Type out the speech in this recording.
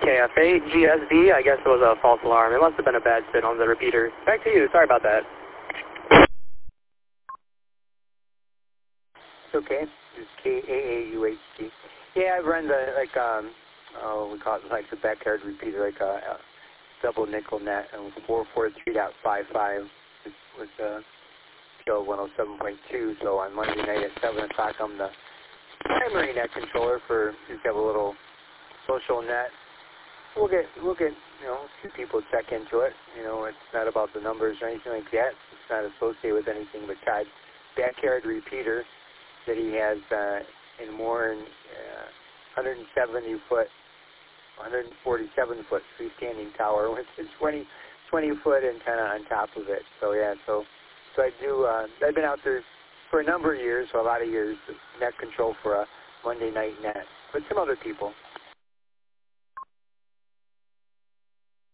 KFA GSD, I guess it was a false alarm. It must have been a bad sit on the repeater. Back to you, sorry about that. It's okay. It's KAAUHD. Yeah, I've run the, like, we call it like the backyard repeater, like a double nickel net, and 443.55 was show 107.2. So on Monday night at 7 o'clock, I'm the primary net controller for, just have a little social net. We'll get a few people check into it. It's not about the numbers or anything like that. It's not associated with anything but Todd's backyard repeater that he has in Warren, 170-foot, 147-foot freestanding tower with a 20-foot antenna on top of it. So yeah, so I do. I've been out there for a number of years, so a lot of years, net control for a Monday night net with some other people.